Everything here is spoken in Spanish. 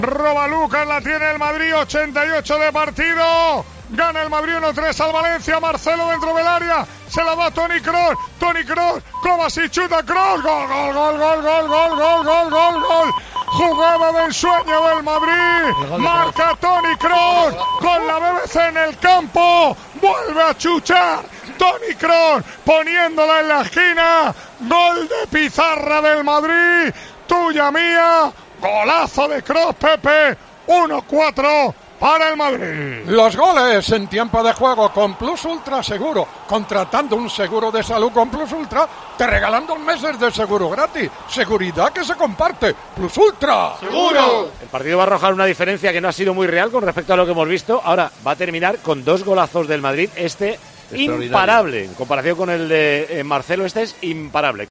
Roba Lucas, la tiene el Madrid, 88 de partido. Gana el Madrid 1-3 al Valencia. Marcelo dentro del área. Se la va Toni Kroos. Toni Kroos. Kovacic chuta. Kroos. Gol, gol, gol, gol, gol, gol, gol, gol, gol, gol. Jugada del sueño del Madrid. Marca Toni Kroos. Con la BBC en el campo. Vuelve a chuchar. Toni Kroos poniéndola en la esquina. Gol de pizarra del Madrid. Tuya mía. Golazo de Kroos, Pepe. 1-4 para el Madrid. Los goles en tiempo de juego con Plus Ultra Seguro. Contratando un seguro de salud con Plus Ultra, te regalan 2 meses de seguro gratis. Seguridad que se comparte. Plus Ultra. ¡Seguro! El partido va a arrojar una diferencia que no ha sido muy real con respecto a lo que hemos visto. Ahora va a terminar con 2 golazos del Madrid. Imparable. En comparación con el de Marcelo, este es imparable.